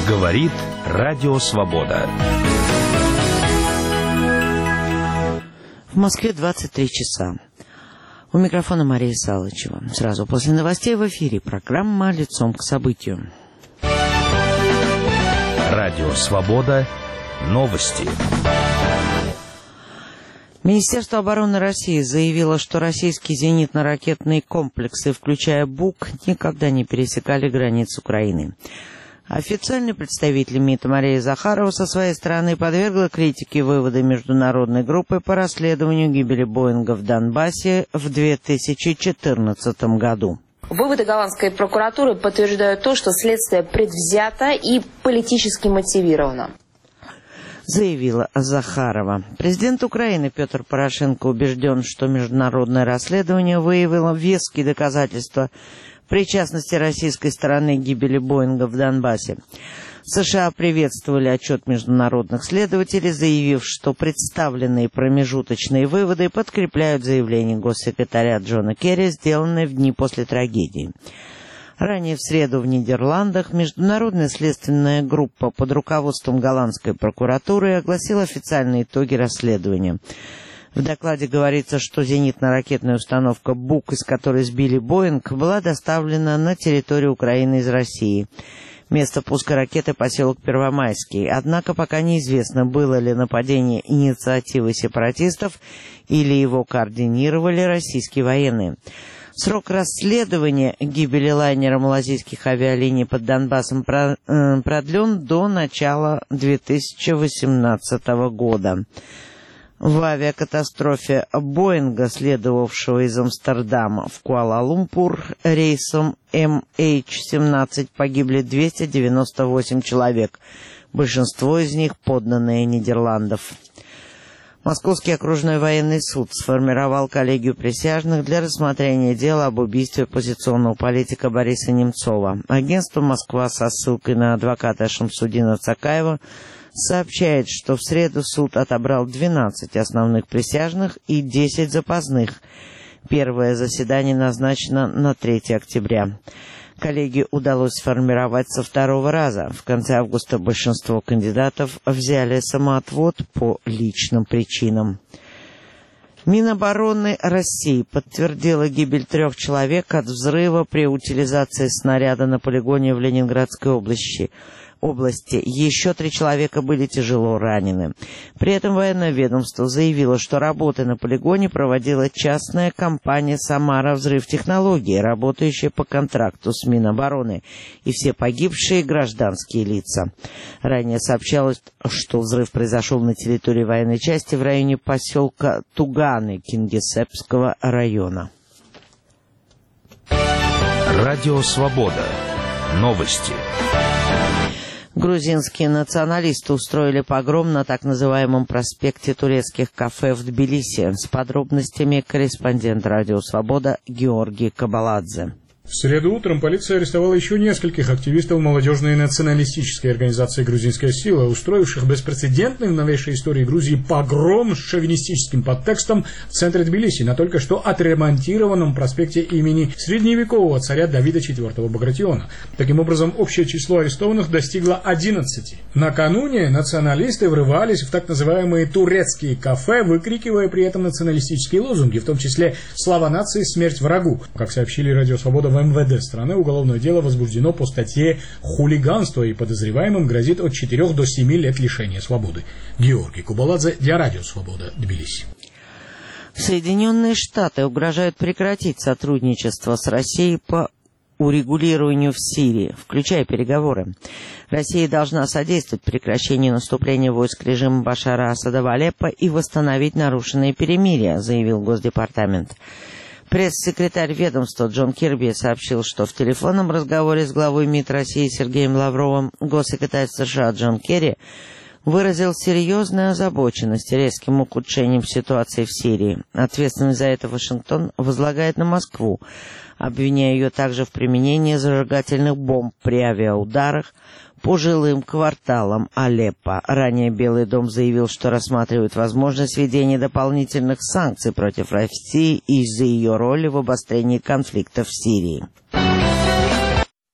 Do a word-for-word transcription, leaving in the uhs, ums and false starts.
Говорит Радио Свобода. В Москве двадцать три часа. У микрофона Мария Салычева. Сразу после новостей в эфире программа «Лицом к событию». Радио Свобода. Новости. Министерство обороны России заявило, что российские зенитно-ракетные комплексы, включая БУК, никогда не пересекали границ Украины. Официальный представитель МИД Мария Захарова со своей стороны подвергла критике выводы международной группы по расследованию гибели Боинга в Донбассе в две тысячи четырнадцатом году. Выводы голландской прокуратуры подтверждают то, что следствие предвзято и политически мотивировано, заявила Захарова. Президент Украины Петр Порошенко убежден, что международное расследование выявило веские доказательства причастности российской стороны к гибели Боинга в Донбассе. США приветствовали отчет международных следователей, заявив, что представленные промежуточные выводы подкрепляют заявление госсекретаря Джона Керри, сделанное в дни после трагедии. Ранее в среду в Нидерландах международная следственная группа под руководством голландской прокуратуры огласила официальные итоги расследования. В докладе говорится, что зенитно-ракетная установка БУК, из которой сбили Боинг, была доставлена на территорию Украины из России. Место пуска ракеты — поселок Первомайский. Однако пока неизвестно, было ли нападение инициативы сепаратистов или его координировали российские военные. Срок расследования гибели лайнера малазийских авиалиний под Донбассом продлен до начала две тысячи восемнадцатого года. В авиакатастрофе Боинга, следовавшего из Амстердама в Куала-Лумпур рейсом эм эйч семнадцать, погибли двести девяносто восемь человек, большинство из них подданные Нидерландов. Московский окружной военный суд сформировал коллегию присяжных для рассмотрения дела об убийстве оппозиционного политика Бориса Немцова. Агентство «Москва» со ссылкой на адвоката Шамсудина Цакаева сообщает, что в среду суд отобрал двенадцать основных присяжных и десять запасных. Первое заседание назначено на третье октября. Коллегию удалось сформировать со второго раза. В конце августа большинство кандидатов взяли самоотвод по личным причинам. Минобороны России подтвердила гибель трех человек от взрыва при утилизации снаряда на полигоне в Ленинградской области. области. Еще три человека были тяжело ранены. При этом военное ведомство заявило, что работы на полигоне проводила частная компания «Самара Взрывтехнологии», работающая по контракту с Минобороны, и все погибшие гражданские лица. Ранее сообщалось, что взрыв произошел на территории военной части в районе поселка Туганы Кингисеппского района. Радио Свобода. Новости. Грузинские националисты устроили погром на так называемом проспекте турецких кафе в Тбилиси. С подробностями корреспондент Радио Свобода Георгий Кабаладзе. В среду утром полиция арестовала еще нескольких активистов молодежной националистической организации «Грузинская сила», устроивших беспрецедентный в новейшей истории Грузии погром с шовинистическим подтекстом в центре Тбилиси на только что отремонтированном проспекте имени средневекового царя Давида четвёртого Багратиона. Таким образом, общее число арестованных достигло одиннадцати. Накануне националисты врывались в так называемые турецкие кафе, выкрикивая при этом националистические лозунги, в том числе «Слава нации, смерть врагу». Как сообщили Радио Свобода в эм вэ дэ страны, уголовное дело возбуждено по статье «Хулиганство», и подозреваемым грозит от четырёх до семи лет лишения свободы. Георгий Кабаладзе для Радио Свобода, Тбилиси. Соединенные Штаты угрожают прекратить сотрудничество с Россией по урегулированию в Сирии, включая переговоры. Россия должна содействовать прекращению наступления войск режима Башара Асада в Алеппо и восстановить нарушенные перемирия, заявил Госдепартамент. Пресс-секретарь ведомства Джон Кирби сообщил, что в телефонном разговоре с главой МИД России Сергеем Лавровым госсекретарь США Джон Керри выразил серьезную озабоченность резким ухудшением ситуации в Сирии. Ответственность за это Вашингтон возлагает на Москву, обвиняя ее также в применении зажигательных бомб при авиаударах по жилым кварталам Алеппо. Ранее Белый дом заявил, что рассматривает возможность введения дополнительных санкций против России из-за ее роли в обострении конфликта в Сирии.